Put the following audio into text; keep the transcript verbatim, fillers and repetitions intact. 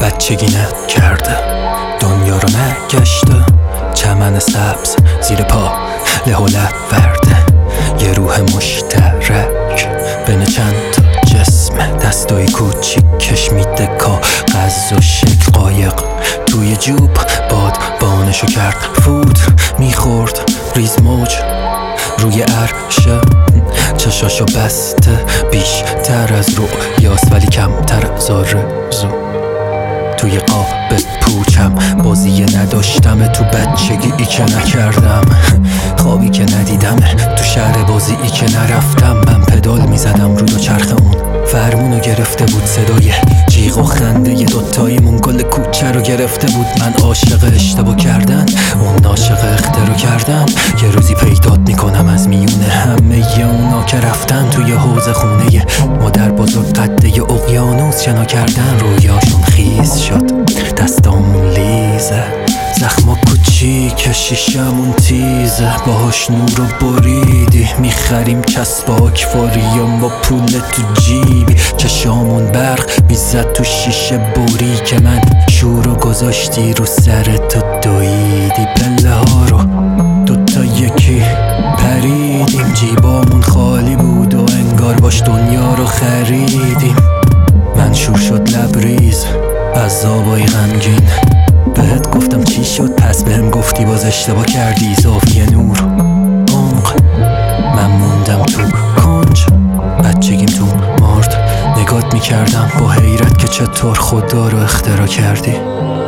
بچگی نکرده، دنیا رو نگشته، چمن سبز زیر پا له و لب ورده. یه روح مشترک بین چند تا جسم، دستای کوچیکش میده کاغذ و شکل. قایق توی جوب باد بانشو کرد فوت، میخورد ریز موج روی عرشه. چشاشو بسته بیشتر از رویاست ولی کمتر از آرزو. توی قاب پوچم بازی نداشتم، تو بچگی ای که نکردم، خوابی که ندیدم، تو شهر بازی ای که نرفتم. من پدال میزدم رو دو چرخ اون، فرمونو گرفته بود صدای جیغ و خنده ی دوتاییمون، گل کوچه رو گرفته بود. من عاشق اشتباه کردن، اون عاشق اختراع کردن. یه روزی پیدات میکنم از میون همه ی اونا که رفتن توی حوض خونه ی مادر بزرگ قده ی اقیانوس شنا کردن. رویاشون خیز شد، دستامون لیزه، زخما کوچیک شیشمون تیزه، باهاش نور رو بریدی. میخریم چسباک فاریم با پول تو جیبی، چشامون برق میزد تو شیشه بوری که من شورو گذاشتی رو سرت و دویدی. پله ها رو دوتا یکی پریدیم، جیبامون خالی بود و انگار باش دنیا رو خریدیم. من شور شد لبریز عذابای غمگین، بهت گفتم چی شد پس بهم گفتی باز اشتباه کردی. زاویه نور عمق، من موندم تو کنج، بچگیم تو مرد. نگات میکردم با حیرت که چطور خدا رو اختراع کردی.